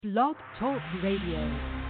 Blog Talk Radio.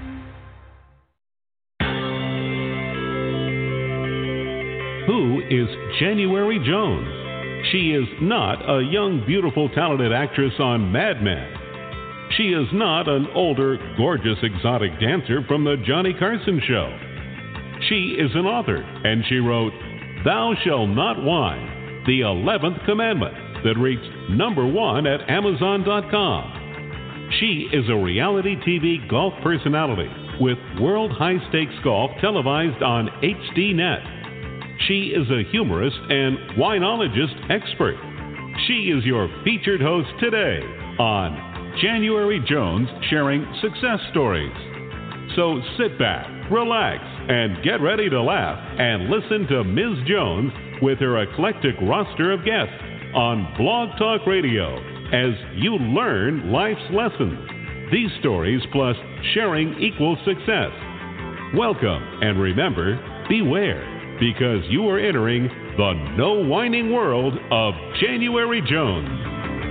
Who is January Jones? She is not a young, beautiful, talented actress on Mad Men. She is not an older, gorgeous, exotic dancer from the Johnny Carson Show. She is an author, and she wrote Thou Shalt Not Whine, the 11th Commandment, that reached #1 at Amazon.com. She is a reality TV golf personality with World High Stakes Golf televised on HDNet. She is a humorist and winologist expert. She is your featured host today on January Jones Sharing Success Stories. So sit back, relax, and get ready to laugh and listen to Ms. Jones with her eclectic roster of guests on Blog Talk Radio as you learn life's lessons. These stories plus sharing equals success. Welcome, and remember, beware, because you are entering the no whining world of January Jones.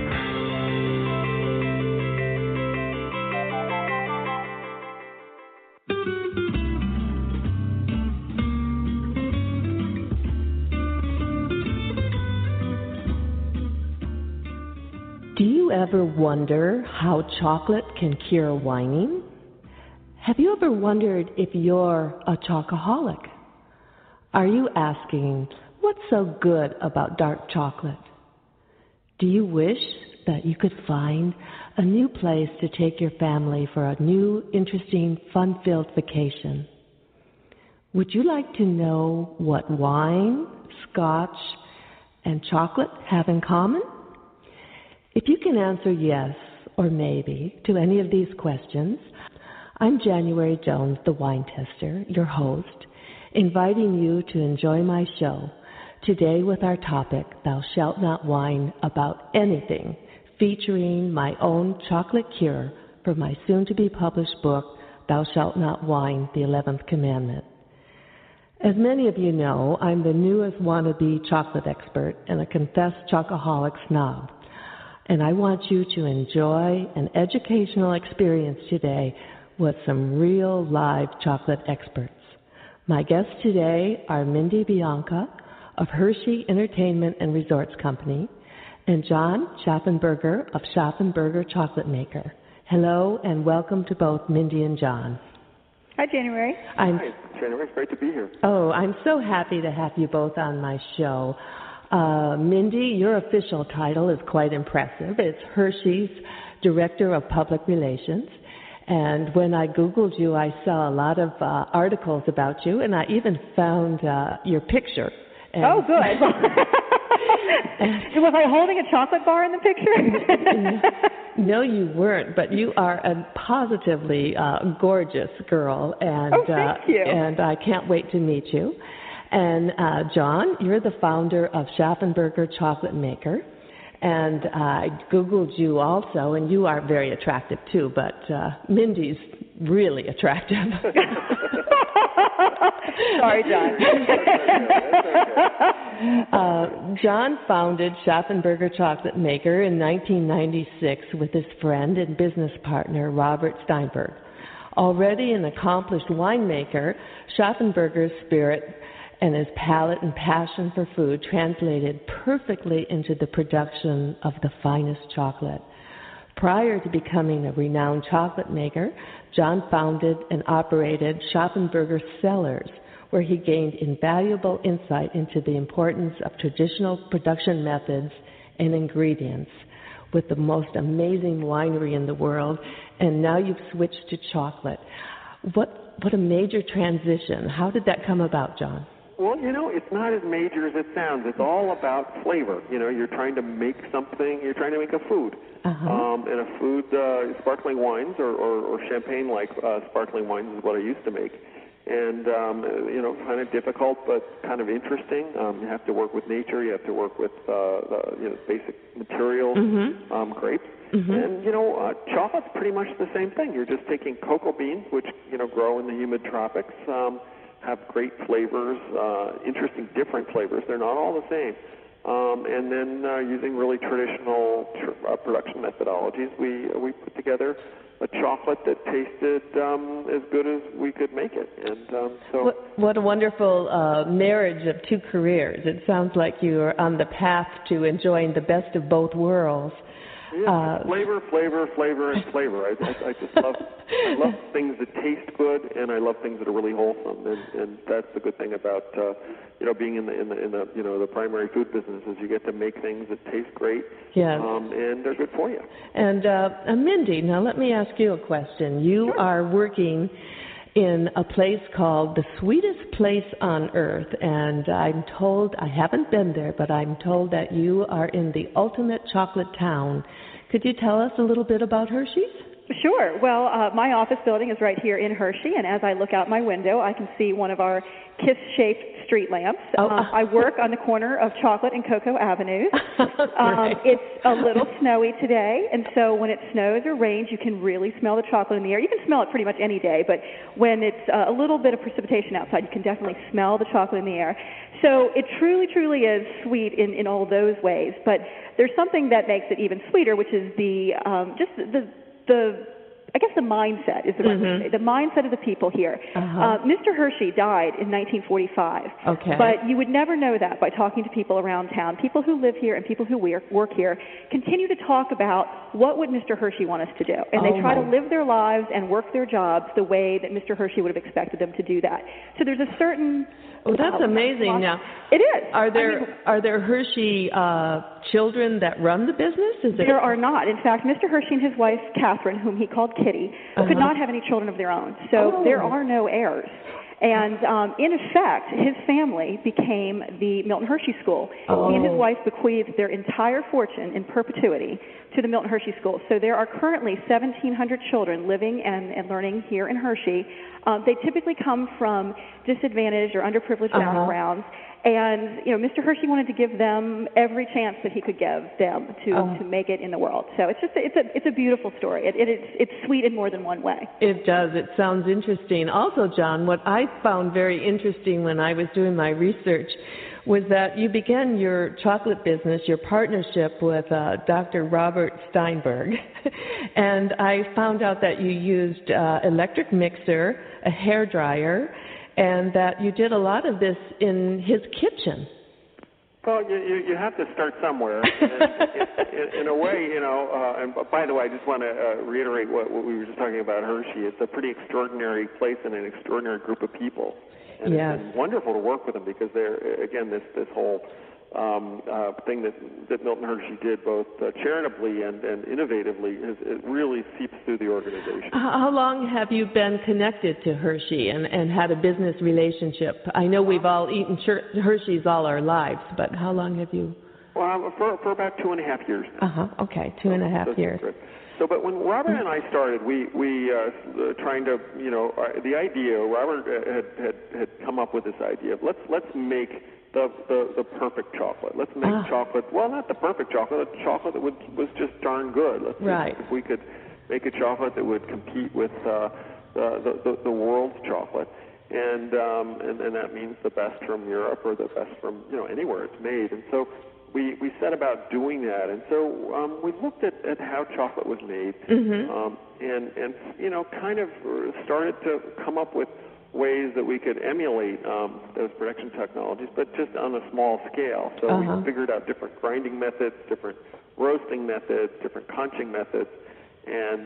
Do you ever wonder how chocolate can cure whining? Have you ever wondered if you're a chocoholic? Are you asking, what's so good about dark chocolate? Do you wish that you could find a new place to take your family for a new, interesting, fun-filled vacation? Would you like to know what wine, scotch, and chocolate have in common? If you can answer yes or maybe to any of these questions, I'm January Jones, the wine tester, your host, inviting you to enjoy my show today with our topic, Thou Shalt Not Whine About Anything, featuring my own chocolate cure for my soon-to-be-published book, Thou Shalt Not Whine, the 11th Commandment. As many of you know, I'm the newest wannabe chocolate expert and a confessed chocoholic snob. And I want you to enjoy an educational experience today with some real live chocolate experts. My guests today are Mindy Bianca of Hershey Entertainment and Resorts Company and John Schaffenberger of Schaffenberger Chocolate Maker. Hello and welcome to both Mindy and John. Hi, January. Hi, January. It's great to be here. Oh, I'm so happy to have you both on my show. Mindy, your official title is quite impressive. It's Hershey's Director of Public Relations. And when I Googled you, I saw a lot of articles about you, and I even found your picture. And oh, good. Was I holding a chocolate bar in the picture? No, you weren't, but you are a positively gorgeous girl. And, thank you. And I can't wait to meet you. And John, you're the founder of Schaffenberger Chocolate Maker. And I Googled you also, and you are very attractive too, but Mindy's really attractive. Sorry, John. John founded Schaffenberger Chocolate Maker in 1996 with his friend and business partner, Robert Steinberg. Already an accomplished winemaker, Schaffenberger's spirit and his palate and passion for food translated perfectly into the production of the finest chocolate. Prior to becoming a renowned chocolate maker, John founded and operated Schaffenberger Cellars, where he gained invaluable insight into the importance of traditional production methods and ingredients with the most amazing winery in the world, and now you've switched to chocolate. What a major transition. How did that come about, John? Well, it's not as major as it sounds. It's all about flavor. You're trying to make something, you're trying to make a food. And a food, sparkling wines or champagne-like sparkling wines is what I used to make. And, kind of difficult but kind of interesting. You have to work with nature. You have to work with, basic materials, grapes. And, chocolate's pretty much the same thing. You're just taking cocoa beans, which, grow in the humid tropics, have great flavors, interesting different flavors. They're not all the same. And then using really traditional production methodologies, we put together a chocolate that tasted as good as we could make it. And so, what a wonderful marriage of two careers. It sounds like you are on the path to enjoying the best of both worlds. Yeah, flavor, and flavor. I just love things that taste good, and I love things that are really wholesome, and that's the good thing about being in the the primary food business is you get to make things that taste great, yes, and they're good for you. And Mindy, now let me ask you a question. You Sure. are working in a place called the Sweetest Place on Earth, and I'm told, I haven't been there, but I'm told that you are in the ultimate chocolate town. Could you tell us a little bit about Hershey's? Sure. Well, my office building is right here in Hershey, and as I look out my window, I can see one of our kiss-shaped street lamps. I work on the corner of Chocolate and Cocoa Avenues. It's a little snowy today, and so when it snows or rains, you can really smell the chocolate in the air. You can smell it pretty much any day, but when it's a little bit of precipitation outside, you can definitely smell the chocolate in the air. So it truly, truly is sweet in all those ways. But there's something that makes it even sweeter, which is the I guess the mindset is the right way to say. The mindset of the people here. Mr. Hershey died in 1945. Okay. But you would never know that by talking to people around town. People who live here and people who work here continue to talk about what would Mr. Hershey want us to do. And they try to live their lives and work their jobs the way that Mr. Hershey would have expected them to do that. So there's a certain... Oh, that's amazing. Now, it is. Are there Hershey children that run the business? There are not. In fact, Mr. Hershey and his wife, Catherine, whom he called Kitty, could not have any children of their own. So there are no heirs. And in effect, his family became the Milton Hershey School. He and his wife bequeathed their entire fortune in perpetuity to the Milton Hershey School. So there are currently 1,700 children living and learning here in Hershey. They typically come from disadvantaged or underprivileged backgrounds. And, Mr. Hershey wanted to give them every chance that he could give them to make it in the world. So it's a beautiful story. It's sweet in more than one way. It does. It sounds interesting. Also, John, what I found very interesting when I was doing my research was that you began your chocolate business, your partnership with Dr. Robert Steinberg, and I found out that you used electric mixer, a hair dryer, and that you did a lot of this in his kitchen. Well, you have to start somewhere. In a way, and by the way, I just want to reiterate what we were just talking about Hershey. It's a pretty extraordinary place and an extraordinary group of people. And yes. It's been wonderful to work with them because they're, again, this whole thing that Milton Hershey did both charitably and innovatively, it really seeps through the organization. How long have you been connected to Hershey and had a business relationship? I know we've all eaten Hershey's all our lives, but how long have you? Well, for about 2.5 years. Okay, 2.5 years. Good. So, but when Robert and I started, we trying to, the idea. Robert had come up with this idea of let's make the perfect chocolate. Let's make chocolate. Well, not the perfect chocolate. A chocolate that was just darn good. Let's see if we could make a chocolate that would compete with the world's chocolate, and that means the best from Europe or the best from anywhere it's made. And so we set about doing that, and so we looked at how chocolate was made, and kind of started to come up with ways that we could emulate those production technologies, but just on a small scale. So we figured out different grinding methods, different roasting methods, different conching methods, and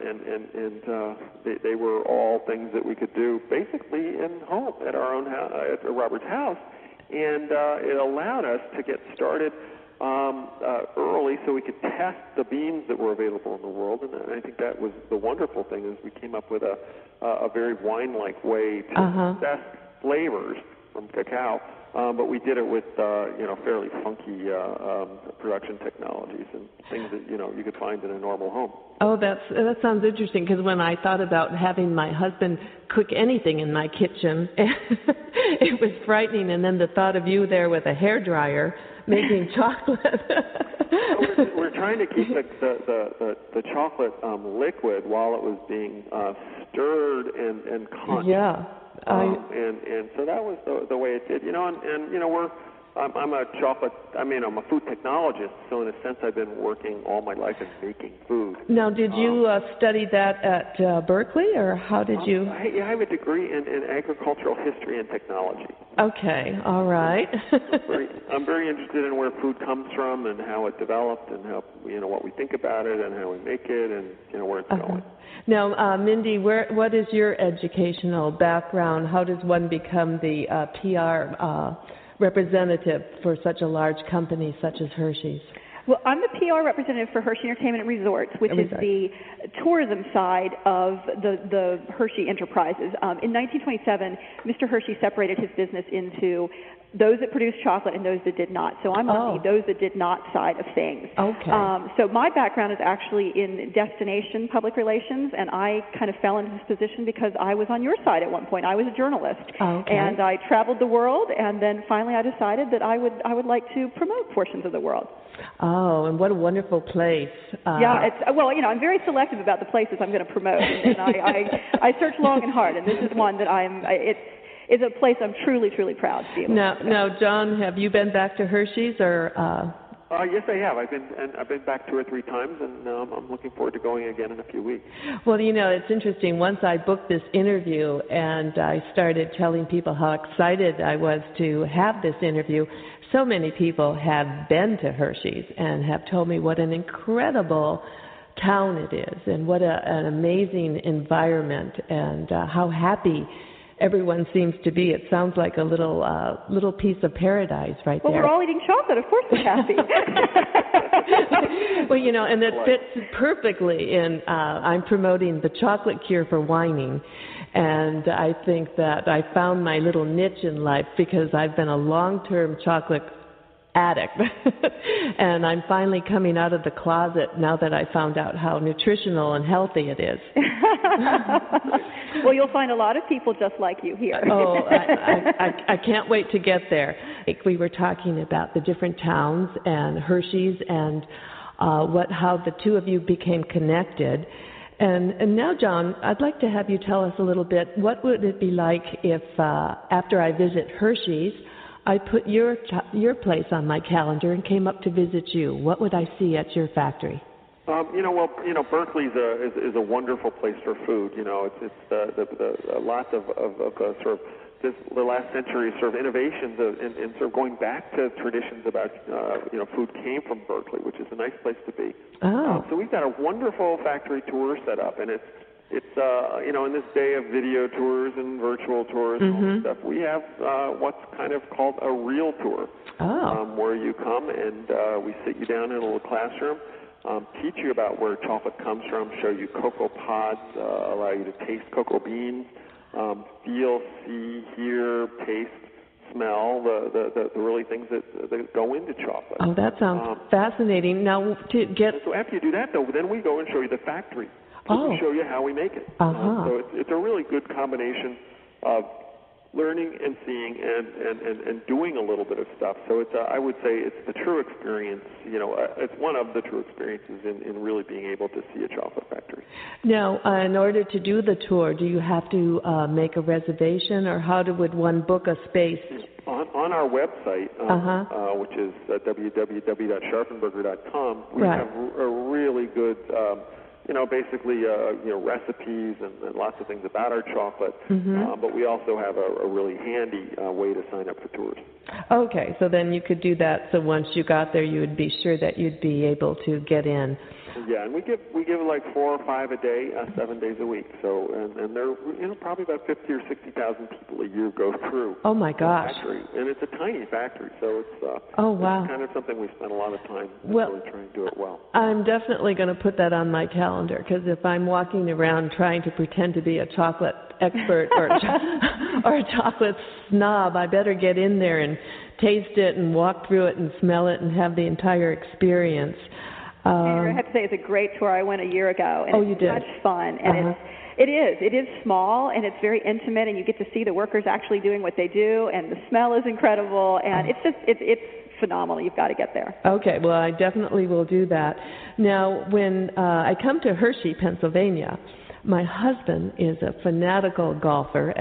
they were all things that we could do basically in home at our own house, at Robert's house. And it allowed us to get started early so we could test the beans that were available in the world. And I think that was the wonderful thing is we came up with a very wine-like way to test flavors from cacao. But we did it with, fairly funky production technologies and things that, you could find in a normal home. Oh, that sounds interesting, because when I thought about having my husband cook anything in my kitchen, it was frightening. And then the thought of you there with a hairdryer making chocolate. We're trying to keep the chocolate liquid while it was being stirred and cooked. Yeah. And so that was the way it did, and we're I'm a food technologist, so in a sense I've been working all my life in making food. Now, did you study that at Berkeley, or how did you? I have a degree in agricultural history and technology. Okay, all right. I'm very interested in where food comes from and how it developed and how, what we think about it and how we make it and, where it's going. Now, Mindy, what is your educational background? How does one become the PR representative for such a large company such as Hershey's? Well, I'm the PR representative for Hershey Entertainment and Resorts, which is the tourism side of the Hershey enterprises. In 1927, Mr. Hershey separated his business into those that produced chocolate and those that did not. So I'm on those that did not side of things. Okay. So my background is actually in destination public relations, and I kind of fell into this position because I was on your side at one point. I was a journalist, and I traveled the world, and then finally I decided that I would like to promote portions of the world. Oh, and what a wonderful place. I'm very selective about the places I'm going to promote, and I search long and hard, and this is one that it's a place I'm truly, truly proud to be able to. Now, John, have you been back to Hershey's or? Yes, I have. I've been back 2 or 3 times, and I'm looking forward to going again in a few weeks. Well, it's interesting. Once I booked this interview, and I started telling people how excited I was to have this interview, so many people have been to Hershey's and have told me what an incredible town it is, and what an amazing environment, and how happy everyone seems to be. It sounds like a little piece of paradise right there. Well, we're all eating chocolate. Of course we're happy. Well, and it fits perfectly in, I'm promoting the chocolate cure for whining. And I think that I found my little niche in life because I've been a long-term chocolate addict. And I'm finally coming out of the closet now that I found out how nutritional and healthy it is. Well, you'll find a lot of people just like you here. I can't wait to get there. We were talking about the different towns and Hershey's and how the two of you became connected. And now, John, I'd like to have you tell us a little bit, what would it be like if, after I visit Hershey's, I put your place on my calendar and came up to visit you? What would I see at your factory? Berkeley is a wonderful place for food. It's lots of sort of the last century sort of innovations and sort of going back to traditions about food came from Berkeley, which is a nice place to be. So we've got a wonderful factory tour set up, and it's in this day of video tours and virtual tours and all this stuff, we have what's kind of called a real tour, where you come and we sit you down in a little classroom, teach you about where chocolate comes from, show you cocoa pods, allow you to taste cocoa beans, feel, see, hear, taste, smell the really things that go into chocolate. Oh, that sounds fascinating. Now, so after you do that, though, then we go and show you the factory. We show you how we make it. So it's a really good combination of learning and seeing and doing a little bit of stuff. So I would say it's the true experience. It's one of the true experiences in really being able to see a chocolate factory. Now, in order to do the tour, do you have to make a reservation, or would one book a space? On our website, which is www.scharfenberger.com, we have a really good basically recipes and lots of things about our chocolate, but we also have a really handy way to sign up for tours. Okay, so then you could do that, so once you got there you would be sure that you'd be able to get in. Yeah, and we give like 4 or 5 a day, 7 days a week. So and there probably about 50 or 60,000 people a year go through. Oh my gosh! Factory. And it's a tiny factory, so it's wow. It's kind of something we spend a lot of time really trying to do it well. I'm definitely going to put that on my calendar, because if I'm walking around trying to pretend to be a chocolate expert or a chocolate snob, I better get in there and taste it and walk through it and smell it and have the entire experience. I have to say, it's a great tour. I went a year ago, and you did? Much fun. And it is small, and it's very intimate, and you get to see the workers actually doing what they do, and the smell is incredible, and it's phenomenal. You've got to get there. Okay, well, I definitely will do that. Now, when I come to Hershey, Pennsylvania, my husband is a fanatical golfer, as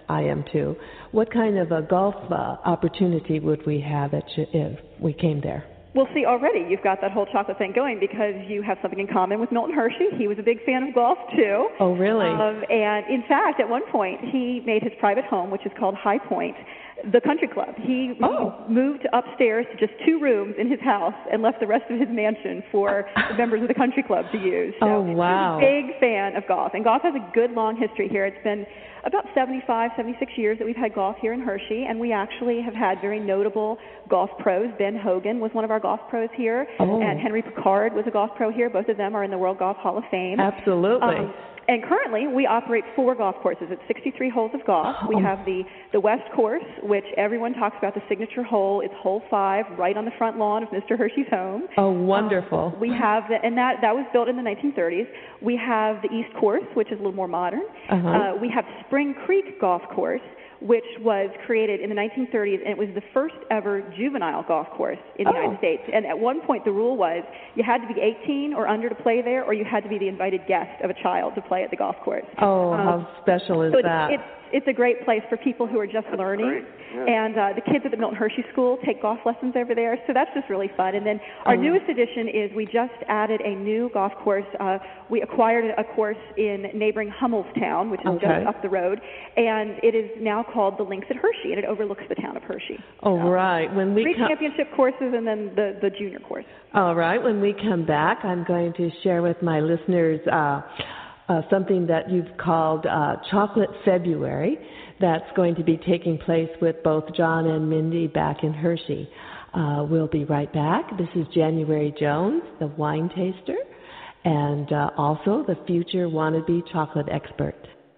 I am too. What kind of a golf opportunity would we have if we came there? Well, see, already you've got that whole chocolate thing going because you have something in common with Milton Hershey. He was a big fan of golf, too. Oh, really? And, in fact, at one point, he made his private home, which is called High Point, the country club. He moved upstairs to just 2 rooms in his house and left the rest of his mansion for the members of the country club to use. So wow. He's a big fan of golf. And golf has a good, long history here. It's been about 75, 76 years that we've had golf here in Hershey, and we actually have had very notable golf pros. Ben Hogan was one of our golf pros here, and Henry Picard was a golf pro here. Both of them are in the World Golf Hall of Fame. Absolutely. And currently, we operate 4 golf courses. It's 63 holes of golf. We have the West Course, which everyone talks about, the signature hole. It's hole 5, right on the front lawn of Mr. Hershey's home. Oh, wonderful. We have, that was built in the 1930s. We have the East Course, which is a little more modern. We have Spring Creek Golf Course, which was created in the 1930s, and it was the first ever juvenile golf course in the United States. And at one point, the rule was you had to be 18 or under to play there, or you had to be the invited guest of a child to play at the golf course. Oh, how special is that? It's a great place for people who are just learning. And the kids at the Milton Hershey School take golf lessons over there, so that's just really fun. And then our newest addition is we just added a new golf course. We acquired a course in neighboring Hummelstown, which is just up the road, and it is now called the Links at Hershey, and it overlooks the town of Hershey. Right. When we 3 championship courses and then the junior course. All right. When we come back, I'm going to share with my listeners something that you've called Chocolate February. That's going to be taking place with both John and Mindy back in Hershey. We'll be right back. This is January Jones, the wine taster, and also the future wannabe chocolate expert.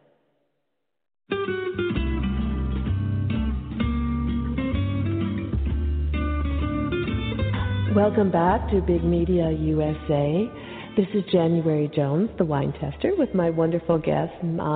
Welcome back to Big Media USA. This is January Jones, the wine tester, with my wonderful guests,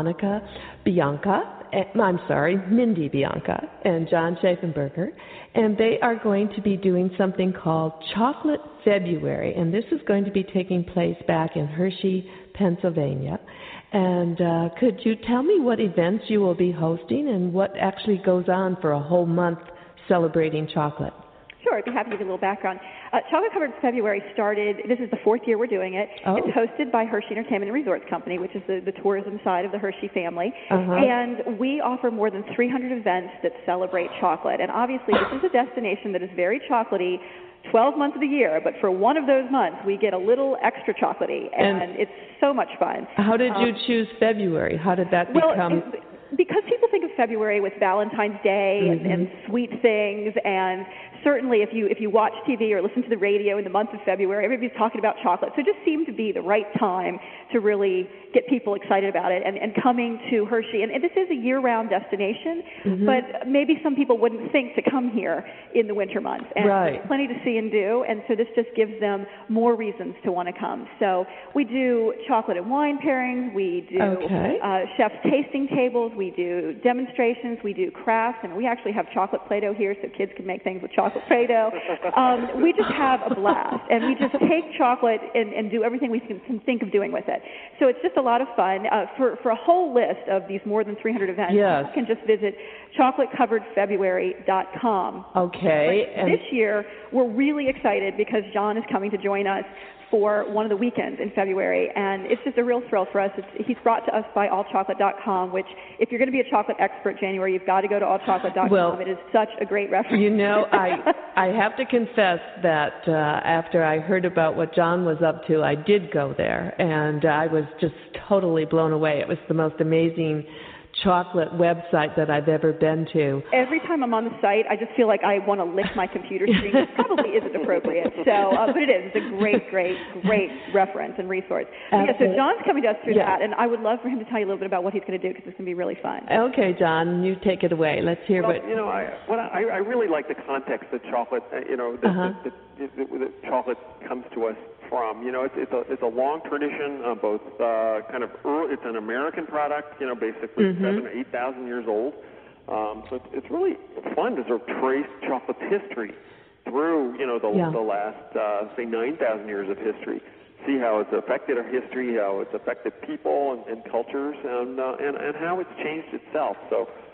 Mindy Bianca and John Schaeffenberger, and they are going to be doing something called Chocolate February, and this is going to be taking place back in Hershey, Pennsylvania. And could you tell me what events you will be hosting and what actually goes on for a whole month celebrating chocolate? Sure, I'd be happy to give you a little background. Chocolate Covered February started, this is the 4th year we're doing it. It's hosted by Hershey Entertainment and Resorts Company, which is the tourism side of the Hershey family. And we offer more than 300 events that celebrate chocolate. And obviously, this is a destination that is very chocolatey 12 months of the year, but for one of those months, we get a little extra chocolatey, and it's so much fun. How did you choose February? How did that become... Because people think of February with Valentine's Day and sweet things, and certainly if you watch TV or listen to the radio in the month of February, everybody's talking about chocolate. So it just seemed to be the right time to really get people excited about it and coming to Hershey. And this is a year-round destination, but maybe some people wouldn't think to come here in the winter months. And there's plenty to see and do, and so this just gives them more reasons to want to come. So we do chocolate and wine pairings, we do chef's tasting tables, we do demonstrations, we do crafts, and we actually have chocolate Play-Doh here so kids can make things with chocolate Play-Doh. We just have a blast, and we just take chocolate and do everything we can think of doing with it. So it's just a lot of fun. For a whole list of these more than 300 events, you can just visit chocolatecoveredfebruary.com. And this year, we're really excited because John is coming to join us for one of the weekends in February, and it's just a real thrill for us. He's brought to us by allchocolate.com, which if you're going to be a chocolate expert, January, you've got to go to allchocolate.com. Well, it is such a great reference. You know, I have to confess that after I heard about what John was up to, I did go there, and I was just totally blown away. It was the most amazing chocolate website that I've ever been to. Every time I'm on the site, I just feel like I want to lick my computer screen. It probably isn't appropriate. So, but it is. It's a great, great, great reference and resource. So John's coming to us through that, and I would love for him to tell you a little bit about what he's going to do because it's going to be really fun. Okay, John, you take it away. Let's hear what... You know, I really like the context that chocolate, that chocolate comes to us from. You know, it's a long tradition, both kind of early, it's an American product, you know, basically 7,000 or 8,000 years old. So it's really fun to sort of trace chocolate's history through, you know, the last, say, 9,000 years of history. See how it's affected our history, how it's affected people and cultures, and how it's changed itself. So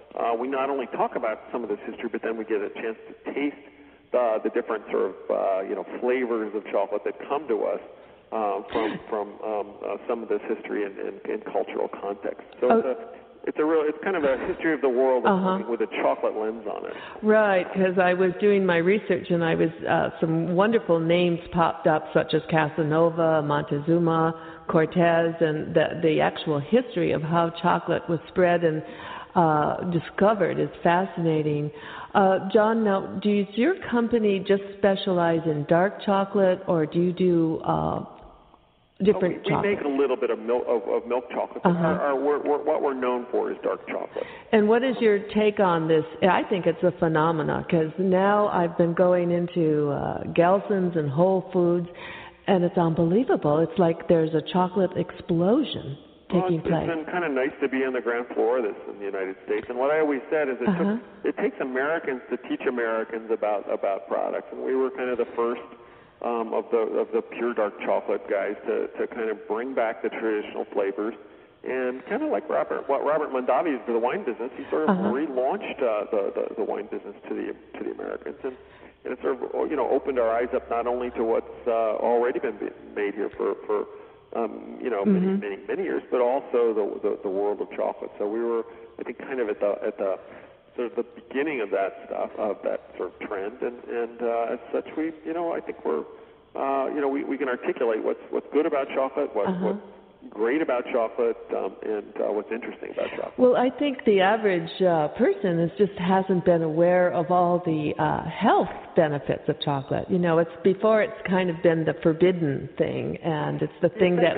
we not only talk about some of this history, but then we get a chance to taste the different sort of flavors of chocolate that come to us from some of this history and cultural context. So it's kind of a history of the world with a chocolate lens on it. Right, because I was doing my research and I was some wonderful names popped up, such as Casanova, Montezuma, Cortez, and the actual history of how chocolate was spread and discovered is fascinating. John, now, does your company just specialize in dark chocolate, or do you do different chocolate? We make a little bit of milk chocolate. What we're known for is dark chocolate. And what is your take on this? I think it's a phenomenon, because now I've been going into Gelson's and Whole Foods, and it's unbelievable. It's like there's a chocolate explosion taking place. It's been kind of nice to be on the ground floor of this in the United States. And what I always said is it takes Americans to teach Americans about products. And we were kind of the first of the pure dark chocolate guys to kind of bring back the traditional flavors. And kind of like Robert Mondavi is to the wine business, he sort of relaunched the wine business to the Americans. And it sort of opened our eyes up not only to what's already been made here for many years, but also the world of chocolate. So we were, I think, kind of at the sort of the beginning of that stuff, of that sort of trend, and as such, I think we're, we can articulate what's good about chocolate, what's great about chocolate, and what's interesting about chocolate. Well, I think the average person just hasn't been aware of all the health benefits of chocolate. It's kind of been the forbidden thing, and it's the thing that's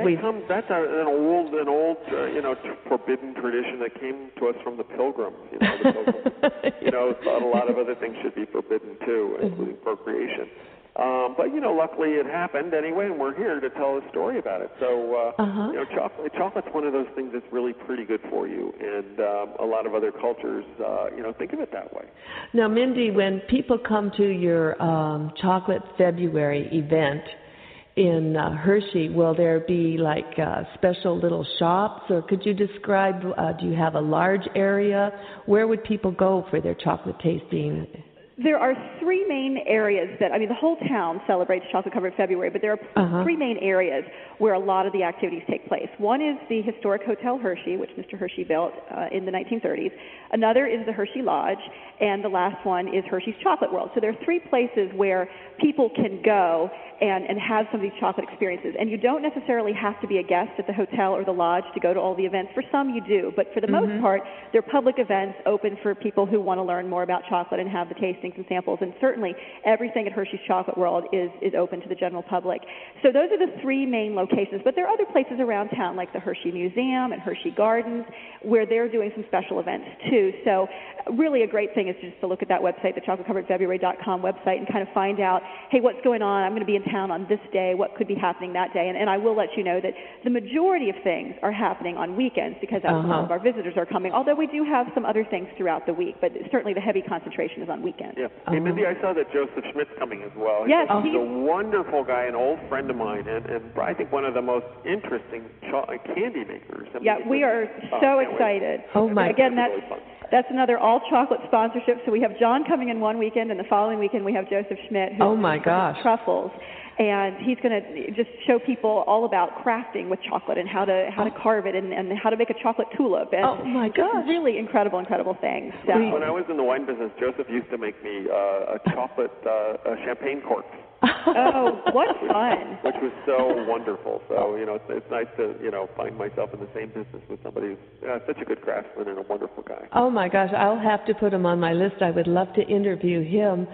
an old forbidden tradition that came to us from the Pilgrims. The Pilgrims, thought a lot of other things should be forbidden too, including procreation. But luckily it happened anyway, and we're here to tell a story about it. So, chocolate's one of those things that's really pretty good for you, and a lot of other cultures, think of it that way. Now, Mindy, when people come to your Chocolate February event in Hershey, will there be like special little shops, or could you describe? Do you have a large area? Where would people go for their chocolate tasting? There are three main areas the whole town celebrates Chocolate-Covered February, but there are three main areas where a lot of the activities take place. One is the historic Hotel Hershey, which Mr. Hershey built in the 1930s. Another is the Hershey Lodge, and the last one is Hershey's Chocolate World. So there are three places where people can go and have some of these chocolate experiences. And you don't necessarily have to be a guest at the hotel or the lodge to go to all the events. For some, you do. But for the most part, they're public events open for people who want to learn more about chocolate and have the tastings and samples. And certainly, everything at Hershey's Chocolate World is open to the general public. So those are the three main locations. But there are other places around town, like the Hershey Museum and Hershey Gardens, where they're doing some special events, too. So really a great thing is just to look at that website, the chocolatecoveredfebruary.com website, and kind of find out, hey, what's going on? I'm going to be in town on this day. What could be happening that day? And I will let you know that the majority of things are happening on weekends because that's when all of our visitors are coming, although we do have some other things throughout the week, but certainly the heavy concentration is on weekends. Yeah. Hey, Mindy, I saw that Joseph Schmidt's coming as well. Yes. He's a wonderful guy, an old friend of mine, and I think one of the most interesting candy makers. We are so excited. Oh, my. Again, that's another all-chocolate sponsorship. So we have John coming in one weekend, and the following weekend we have Joseph Schmidt, who's truffles. And he's going to just show people all about crafting with chocolate and how to carve it and how to make a chocolate tulip. And oh, my gosh. Really incredible things. So. When I was in the wine business, Joseph used to make me a chocolate champagne cork. Oh, what fun. Which was so wonderful. So, it's nice to, find myself in the same business with somebody who's such a good craftsman and a wonderful guy. Oh, my gosh. I'll have to put him on my list. I would love to interview him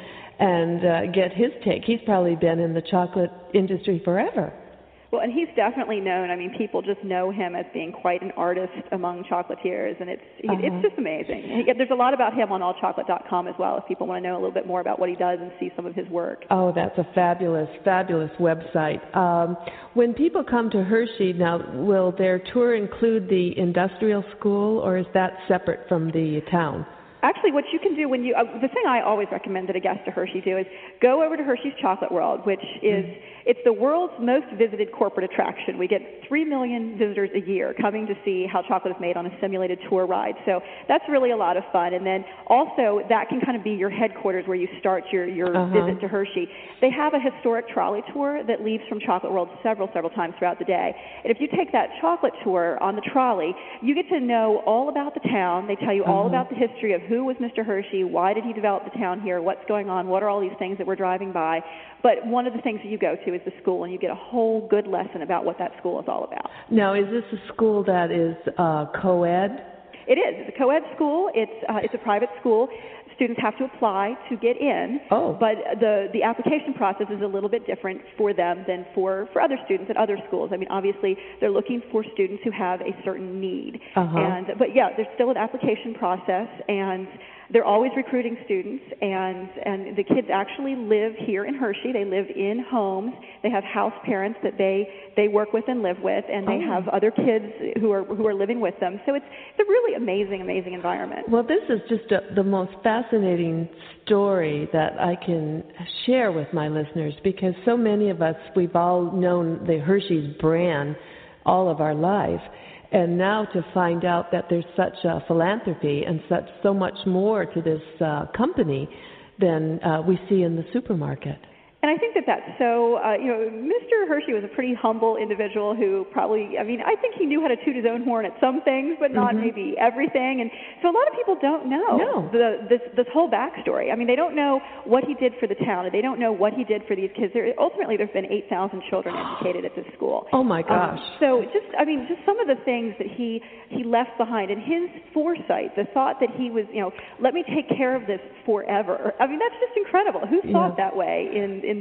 and get his take. He's probably been in the chocolate industry forever. Well, and he's definitely known. People just know him as being quite an artist among chocolatiers, and it's just amazing. There's a lot about him on allchocolate.com as well if people want to know a little bit more about what he does and see some of his work. Oh, that's a fabulous, fabulous website. When people come to Hershey, now, will their tour include the industrial school, or is that separate from the town? Actually, what you can do when you, the thing I always recommend that a guest to Hershey do is go over to Hershey's Chocolate World, which is, it's the world's most visited corporate attraction. We get 3 million visitors a year coming to see how chocolate is made on a simulated tour ride. So that's really a lot of fun. And then also that can kind of be your headquarters where you start your visit to Hershey. They have a historic trolley tour that leaves from Chocolate World several times throughout the day. And if you take that chocolate tour on the trolley, you get to know all about the town. They tell you all about the history of who was Mr. Hershey, why did he develop the town here, what's going on, what are all these things that we're driving by. But one of the things that you go to is the school, and you get a whole good lesson about what that school is all about. Now, is this a school that is co-ed? It is. It's a co-ed school. It's a private school. Students have to apply to get in, but the application process is a little bit different for them than for other students at other schools. I mean, obviously, they're looking for students who have a certain need. But yeah, there's still an application process, and they're always recruiting students, and the kids actually live here in Hershey. They live in homes. They have house parents that they work with and live with, and they have other kids who are living with them. So it's a really amazing environment. Well, this is just the most fascinating story that I can share with my listeners, because so many of us, we've all known the Hershey's brand all of our life. And now to find out that there's such a philanthropy and so much more to this company than we see in the supermarket. And I think that's so, Mr. Hershey was a pretty humble individual who probably, I think he knew how to toot his own horn at some things, but not maybe everything. And so a lot of people don't know this whole backstory. I mean, they don't know what he did for the town, and they don't know what he did for these kids. Ultimately, there's been 8,000 children educated at this school. Oh, my gosh. So just some of the things that he left behind, and his foresight, the thought that he was, let me take care of this forever. I mean, that's just incredible. Who thought that way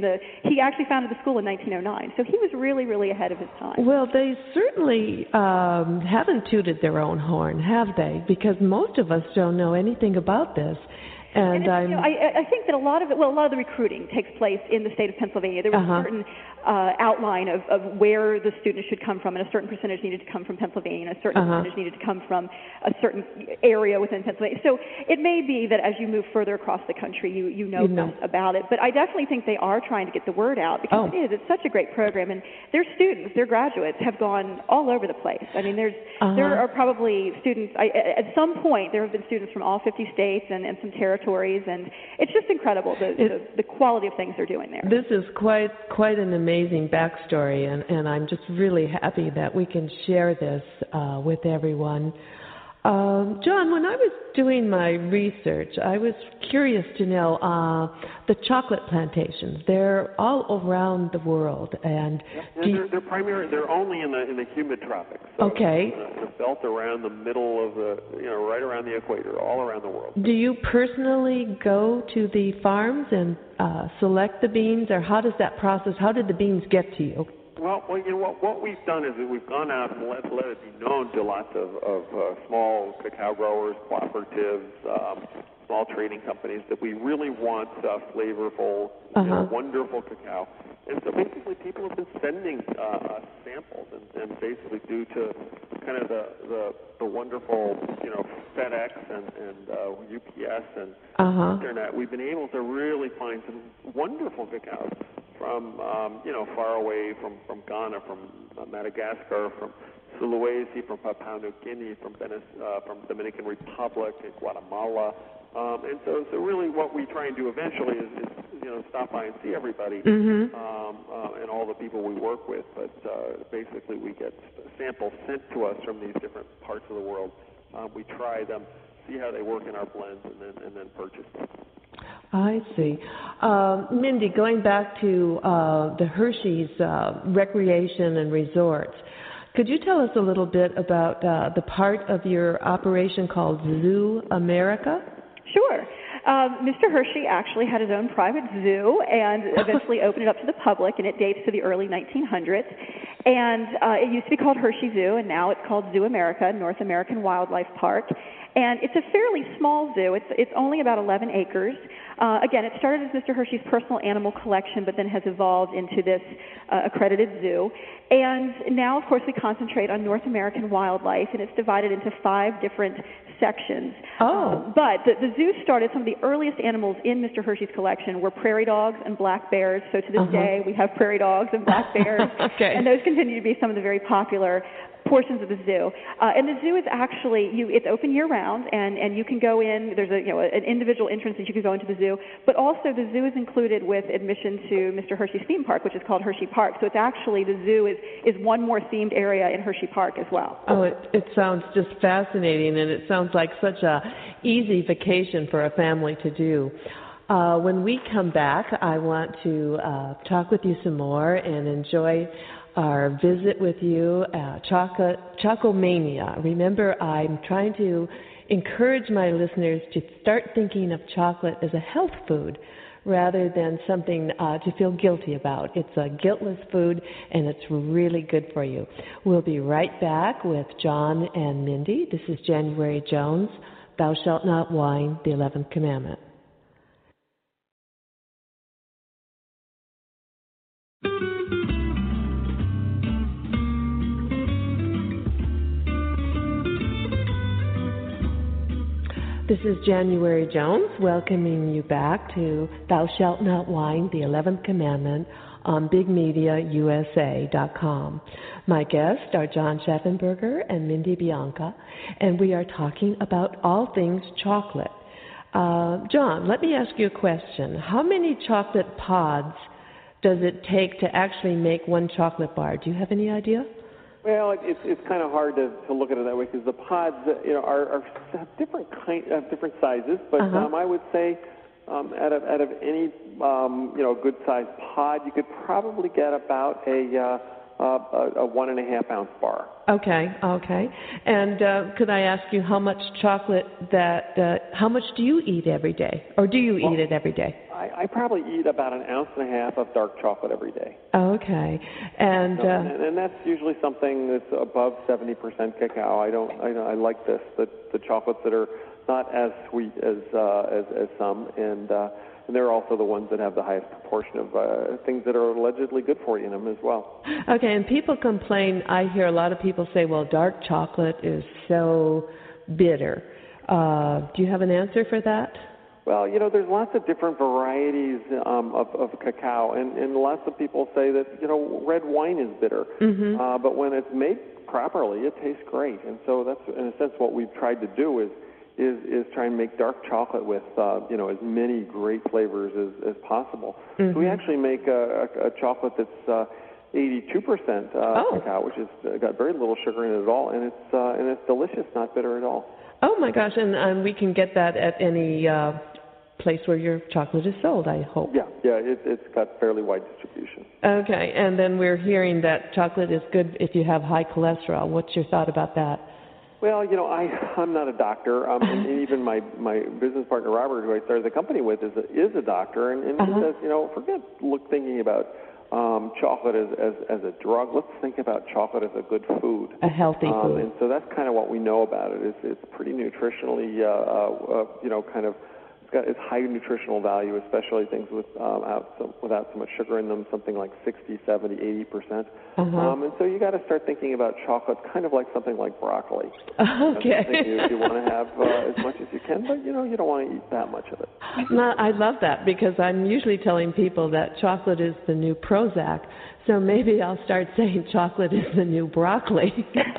he actually founded the school in 1909, so he was really ahead of his time. Well, they certainly haven't tooted their own horn, have they? Because most of us don't know anything about this. And I think that a lot of the recruiting takes place in the state of Pennsylvania. There was a certain outline of where the students should come from, and a certain percentage needed to come from Pennsylvania, and a certain percentage needed to come from a certain area within Pennsylvania. So it may be that as you move further across the country, you know less about it. But I definitely think they are trying to get the word out, because it's such a great program, and their students, their graduates, have gone all over the place. I mean, there are probably students. At some point, there have been students from all 50 states and some territories, and it's just incredible the quality of things they're doing there. This is quite an amazing backstory, and I'm just really happy that we can share this with everyone. John, when I was doing my research, I was curious to know the chocolate plantations. They're all around the world, and they're only in the humid tropics. So the belt around the middle of right around the equator, all around the world. Do you personally go to the farms and select the beans, or how does that process? How did the beans get to you? Well, what we've done is that we've gone out and let it be known to lots of small cacao growers, cooperatives, small trading companies that we really want flavorful, wonderful cacao. And so basically people have been sending samples, and basically due to kind of the wonderful, FedEx and UPS and Internet, we've been able to really find some wonderful cacao from far away, from Ghana, from Madagascar, from Sulawesi, from Papua New Guinea, from Dominican Republic, and Guatemala, and so really what we try and do eventually is stop by and see everybody and all the people we work with. But basically, we get samples sent to us from these different parts of the world. We try them, see how they work in our blends, and then purchase them. I see. Mindy, going back to the Hershey's recreation and resorts, could you tell us a little bit about the part of your operation called Zoo America? Sure. Mr. Hershey actually had his own private zoo and eventually opened it up to the public, and it dates to the early 1900s. And it used to be called Hershey Zoo, and now it's called Zoo America, North American Wildlife Park. And it's a fairly small zoo. It's only about 11 acres. Again, it started as Mr. Hershey's personal animal collection, but then has evolved into this accredited zoo. And now, of course, we concentrate on North American wildlife, and it's divided into 5 different sections. But the zoo started, some of the earliest animals in Mr. Hershey's collection were prairie dogs and black bears. So to this day, we have prairie dogs and black bears. And those continue to be some of the very popular portions of the zoo. And the zoo is actually, it's open year-round, and you can go in. There's an individual entrance that you can go into the zoo. But also the zoo is included with admission to Mr. Hershey's theme park, which is called Hershey Park. So it's actually, the zoo is one more themed area in Hershey Park as well. Oh, it sounds just fascinating, and it sounds like such a easy vacation for a family to do. When we come back, I want to talk with you some more and enjoy our visit with you, Chocolmania. Remember, I'm trying to encourage my listeners to start thinking of chocolate as a health food rather than something to feel guilty about. It's a guiltless food, and it's really good for you. We'll be right back with John and Mindy. This is January Jones, Thou Shalt Not Whine, the 11th Commandment. This is January Jones welcoming you back to Thou Shalt Not Whine, the 11th Commandment on BigMediaUSA.com. My guests are John Schaffenberger and Mindy Bianca, and we are talking about all things chocolate. John, let me ask you a question. How many chocolate pods does it take to actually make one chocolate bar? Do you have any idea? Well, it's kind of hard to look at it that way because the pods, are different different sizes. But I would say out of any good sized pod, you could probably get about a 1.5 ounce bar. Okay. And could I ask you how much chocolate how much do you eat every day, or do you eat it every day? I probably eat about 1.5 ounces of dark chocolate every day. Okay, and that's usually something that's above 70% cacao. I like the chocolates that are not as sweet as some, and they're also the ones that have the highest proportion of things that are allegedly good for you in them as well. Okay, and people complain. I hear a lot of people say, "Well, dark chocolate is so bitter." Do you have an answer for that? Well, there's lots of different varieties of cacao, and lots of people say that, red wine is bitter. But when it's made properly, it tastes great. And so that's, in a sense, what we've tried to do is try and make dark chocolate with, as many great flavors as possible. So we actually make a chocolate that's 82% cacao, which has got very little sugar in it at all, and it's delicious, not bitter at all. Oh my gosh! And we can get that at any place where your chocolate is sold, I hope. Yeah, it's got fairly wide distribution. Okay, and then we're hearing that chocolate is good if you have high cholesterol. What's your thought about that? Well, I'm not a doctor, and even my business partner Robert, who I started the company with, is a doctor, and he says, forget thinking about chocolate as a drug. Let's think about chocolate as a good food, a healthy food. And so that's kind of what we know about it. It's pretty nutritionally, it's high nutritional value, especially things without so much sugar in them, something like 60, 70, 80%. And so you got to start thinking about chocolate kind of like something like broccoli. Okay. You want to have as much as you can, but you don't want to eat that much of it. No, I love that because I'm usually telling people that chocolate is the new Prozac. So maybe I'll start saying chocolate is the new broccoli.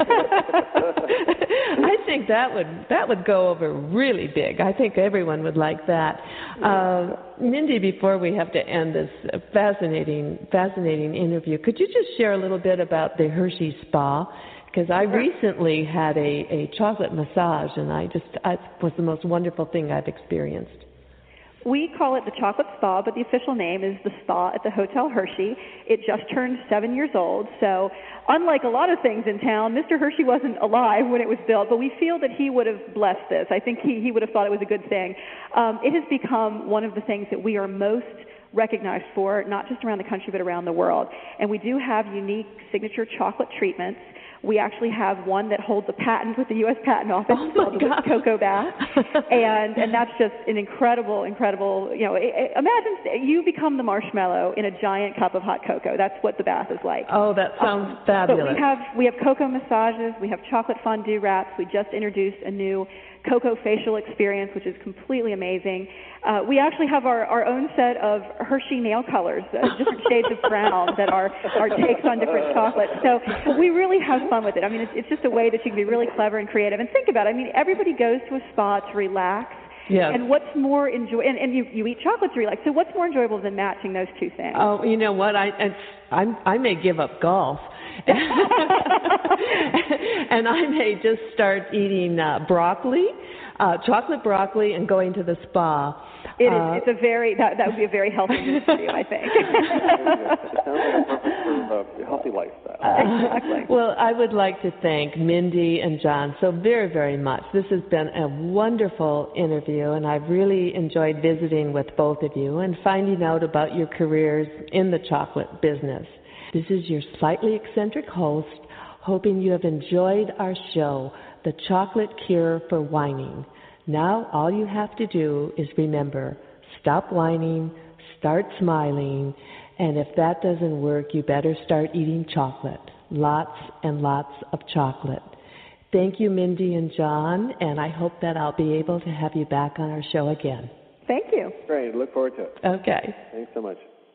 I think that would go over really big. I think everyone would like that. Mindy, before we have to end this fascinating interview, could you just share a little bit about the Hershey Spa? Because I recently had a chocolate massage, and it was the most wonderful thing I've experienced. We call it the Chocolate Spa, but the official name is the Spa at the Hotel Hershey. It just turned 7 years old, so unlike a lot of things in town, Mr. Hershey wasn't alive when it was built, but we feel that he would have blessed this. I think he would have thought it was a good thing. It has become one of the things that we are most recognized for, not just around the country, but around the world. And we do have unique signature chocolate treatments. We actually have one that holds a patent with the U.S. Patent Office called God. the Cocoa Bath, and that's just an incredible. Imagine you become the marshmallow in a giant cup of hot cocoa. That's what the bath is like. Oh, that sounds fabulous. But we have cocoa massages. We have chocolate fondue wraps. We just introduced a new cocoa facial experience, which is completely amazing. We actually have our own set of Hershey nail colors, different shades of brown that are takes on different chocolates. So we really have fun with it. I mean, it's just a way that you can be really clever and creative. And think about it. I mean, everybody goes to a spa to relax. Yes. And what's more and you eat chocolate to relax. So what's more enjoyable than matching those two things? Oh, you know what? I may give up golf. And I may just start eating broccoli, chocolate broccoli, and going to the spa. It's a very that would be a very healthy move for you, I think. It sounds like a perfect healthy lifestyle. Exactly. Well, I would like to thank Mindy and John so very, very much. This has been a wonderful interview, and I've really enjoyed visiting with both of you and finding out about your careers in the chocolate business. This is your slightly eccentric host, hoping you have enjoyed our show, The Chocolate Cure for Whining. Now all you have to do is remember, stop whining, start smiling, and if that doesn't work, you better start eating chocolate. Lots and lots of chocolate. Thank you, Mindy and John, and I hope that I'll be able to have you back on our show again. Thank you. Great. Look forward to it. Okay. Thanks so much.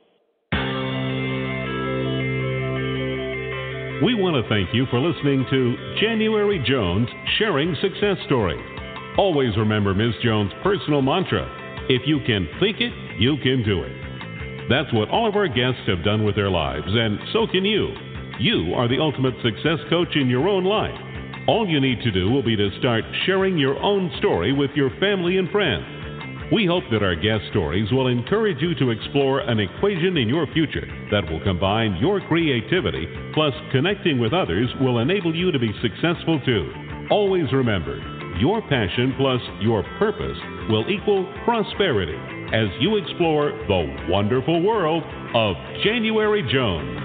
We want to thank you for listening to January Jones Sharing Success Story. Always remember Ms. Jones' personal mantra, if you can think it, you can do it. That's what all of our guests have done with their lives, and so can you. You are the ultimate success coach in your own life. All you need to do will be to start sharing your own story with your family and friends. We hope that our guest stories will encourage you to explore an equation in your future that will combine your creativity plus connecting with others will enable you to be successful too. Always remember, your passion plus your purpose will equal prosperity as you explore the wonderful world of January Jones.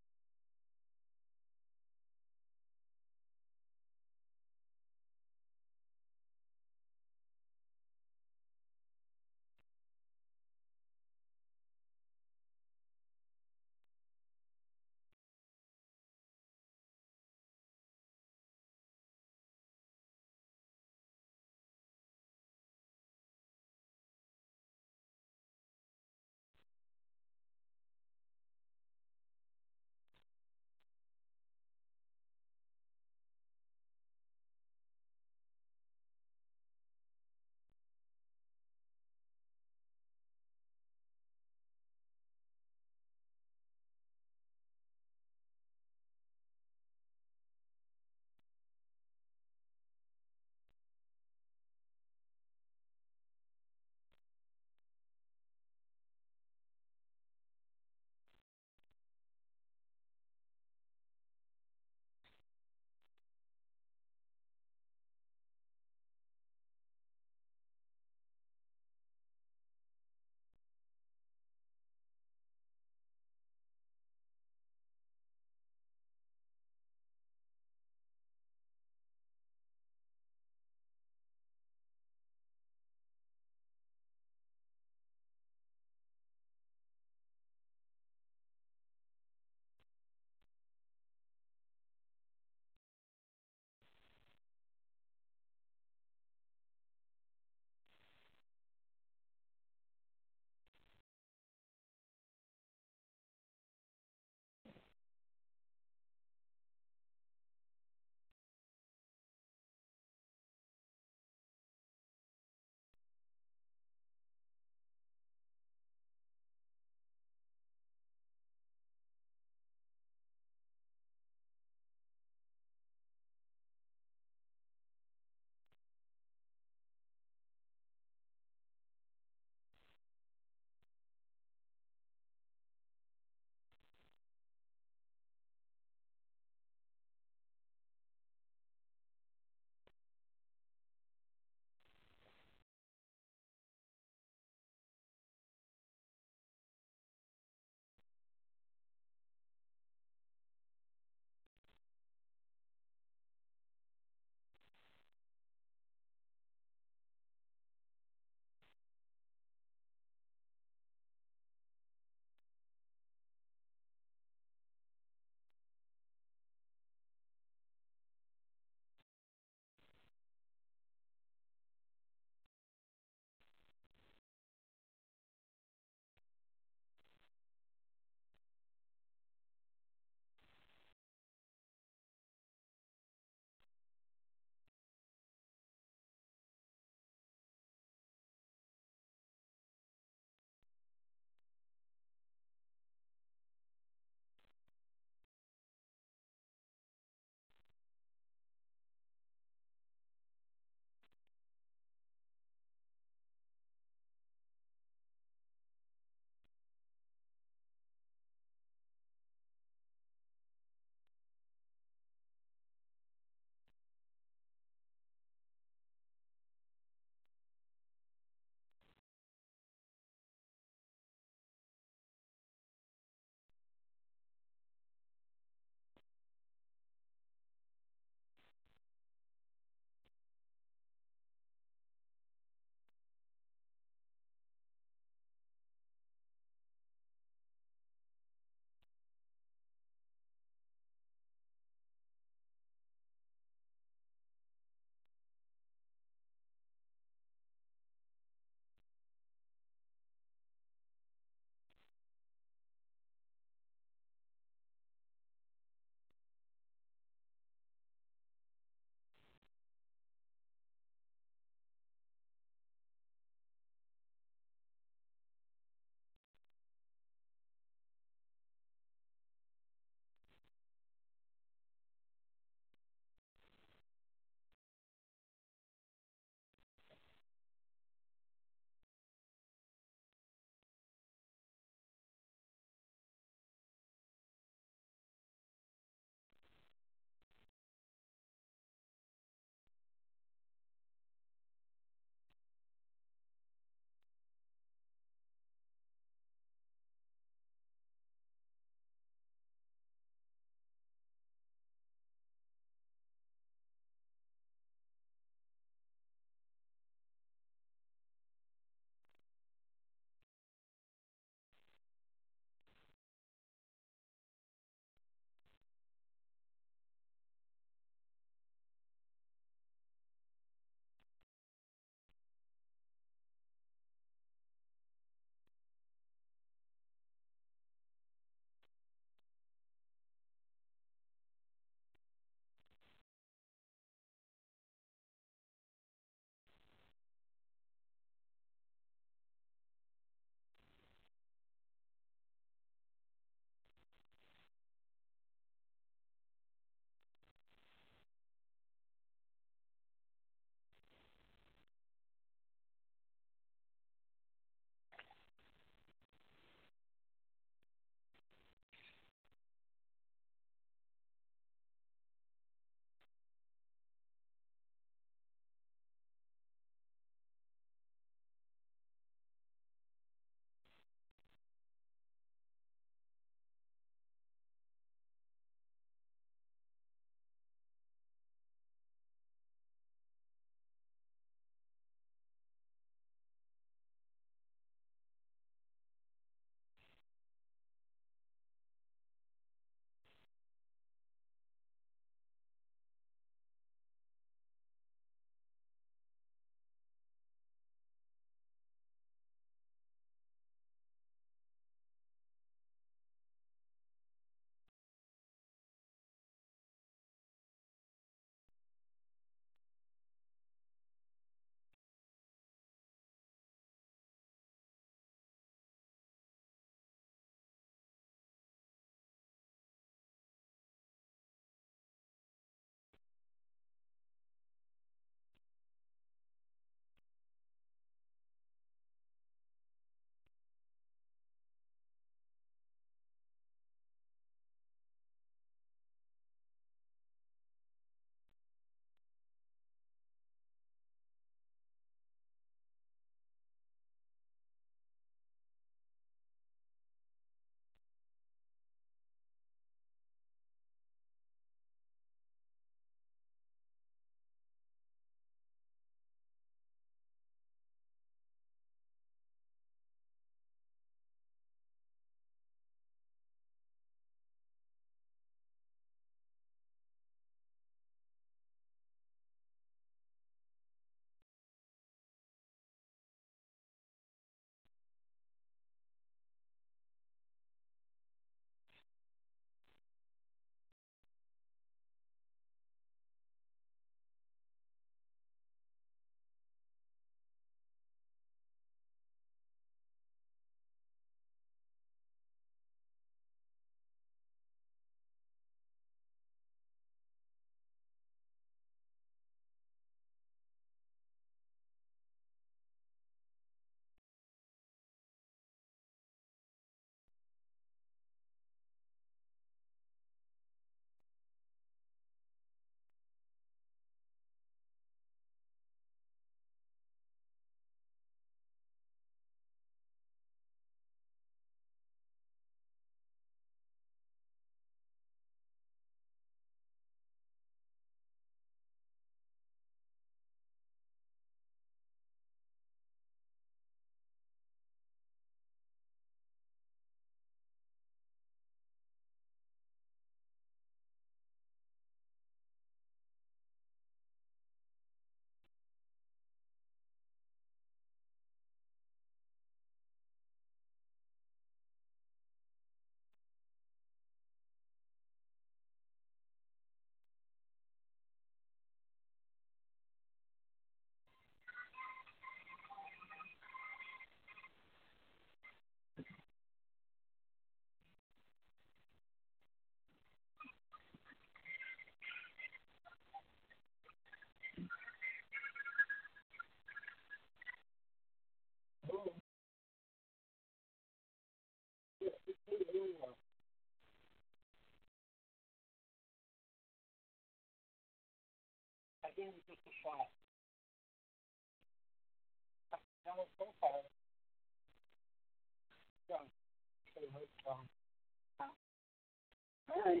Right.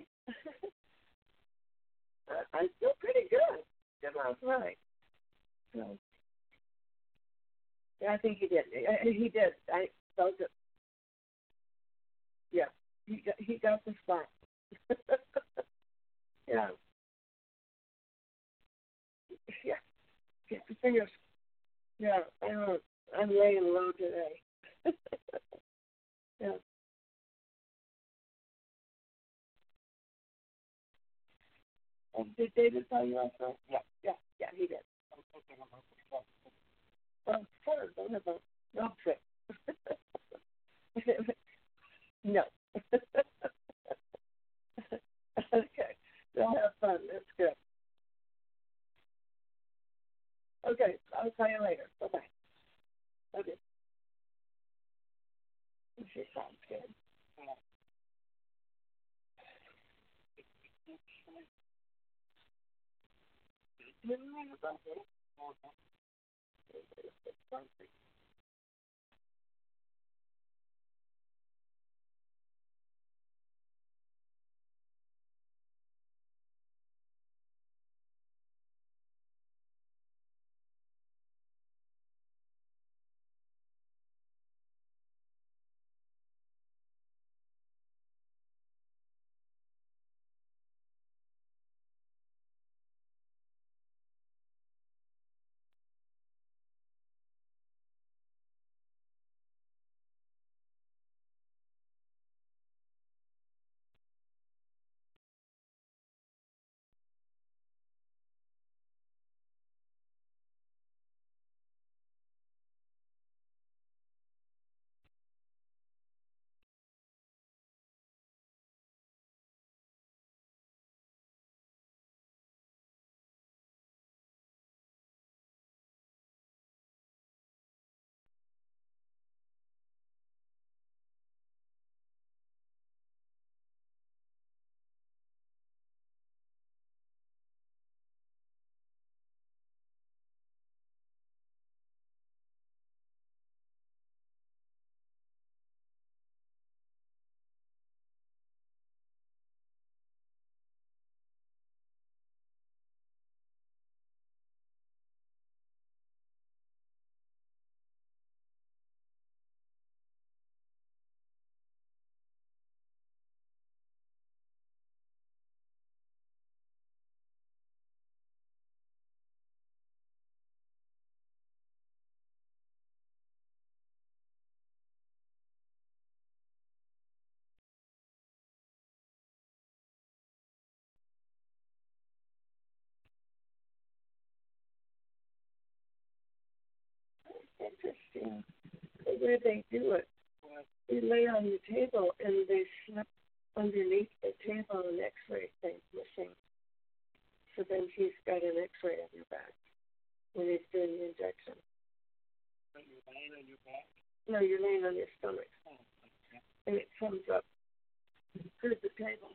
I feel pretty good. Good last night. So, yeah, I think he did. He did. I felt it. Yeah, he got the spot. Yeah. Yeah. Get the fingers. Yeah, I know. I'm laying low today. Yeah. Did David tell you last night? Yeah, he did. Well, sure, one of them. No, trip. No. Okay. They'll have fun. That's good. Okay. I'll tell you later. Bye-bye. Okay. She sounds good. Interesting. The way they do it. They lay on the table and they slip underneath the table an X-ray thing machine. So then she's got an X-ray on your back when he's doing the injection. So you're laying on your back? No, you're laying on your stomach. Oh, okay. And it comes up through the table.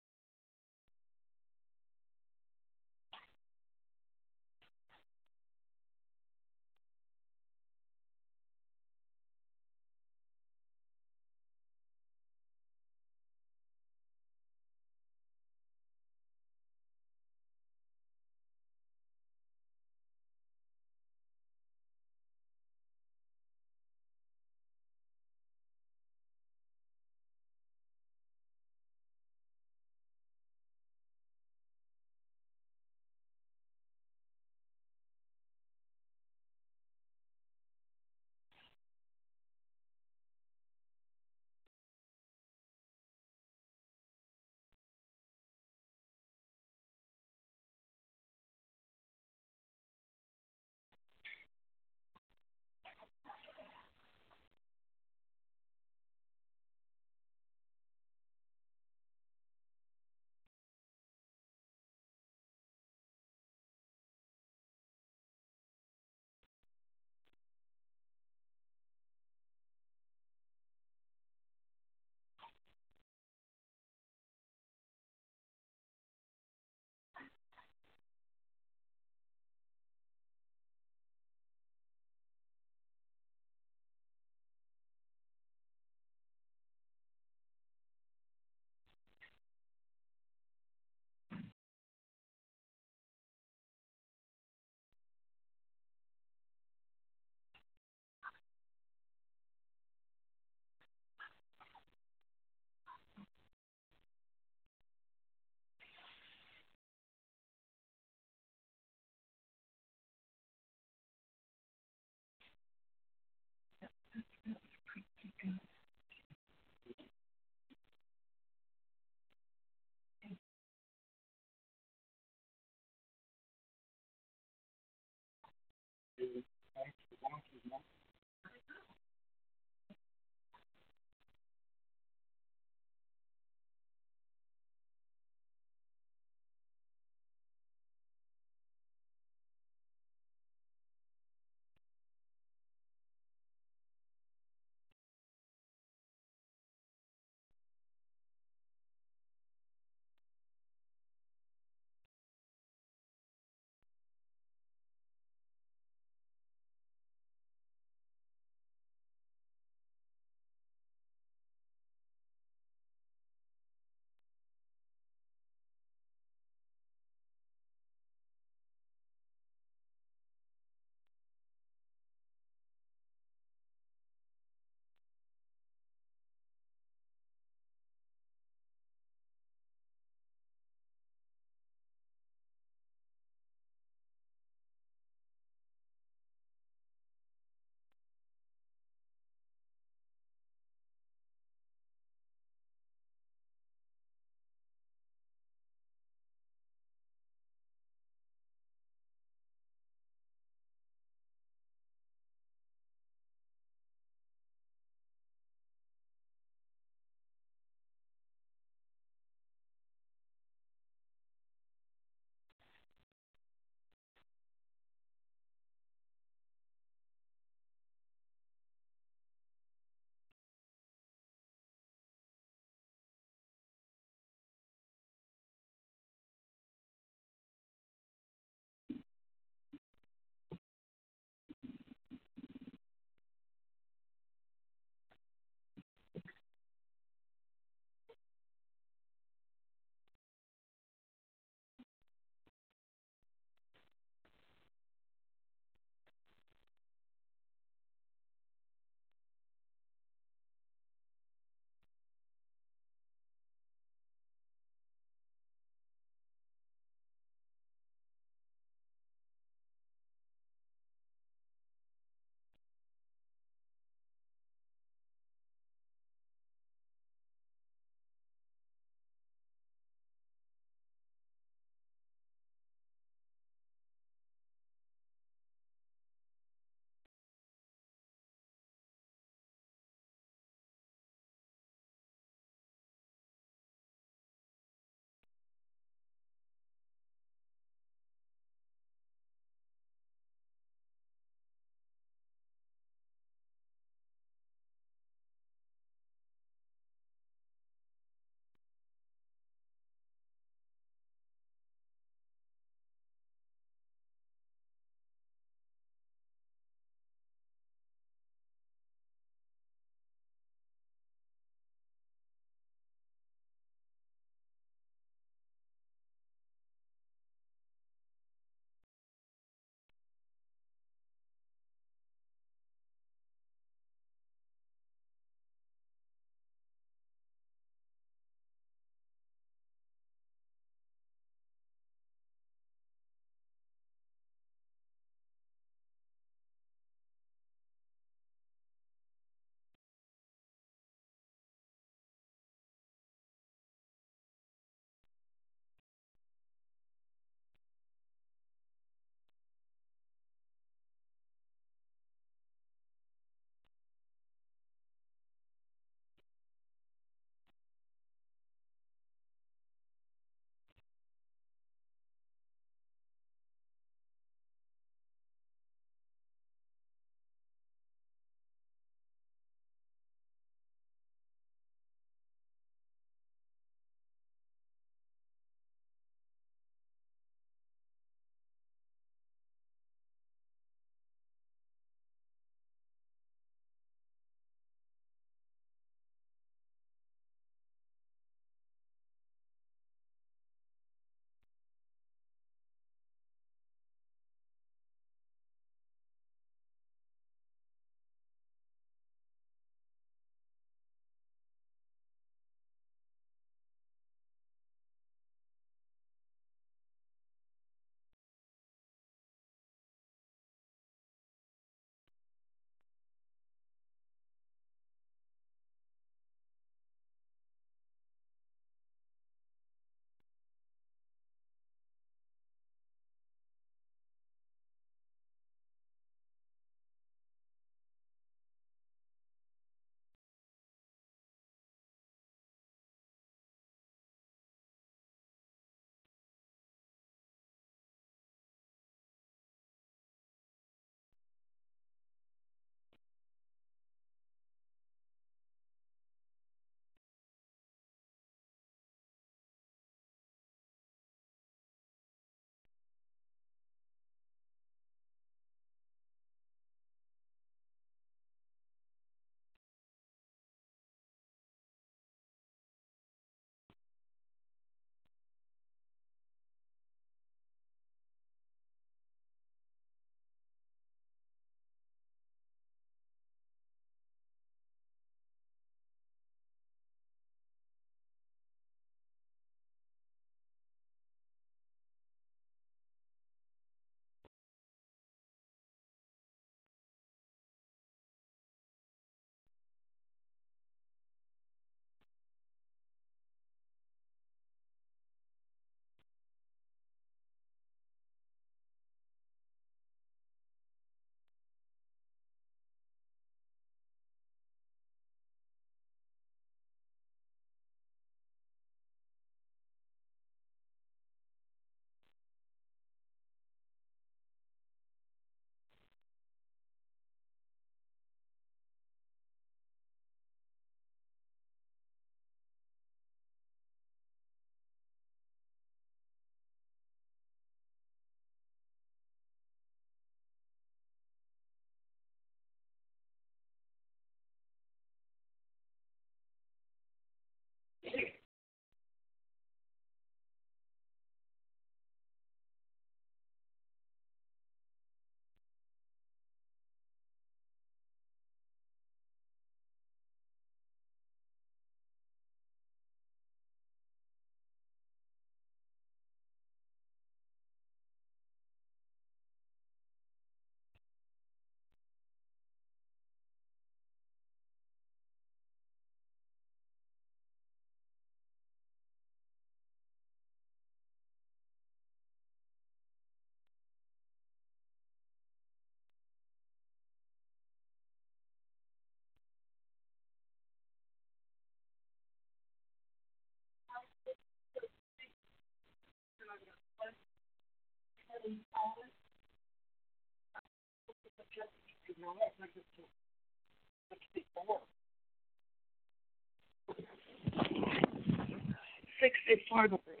64 degrees.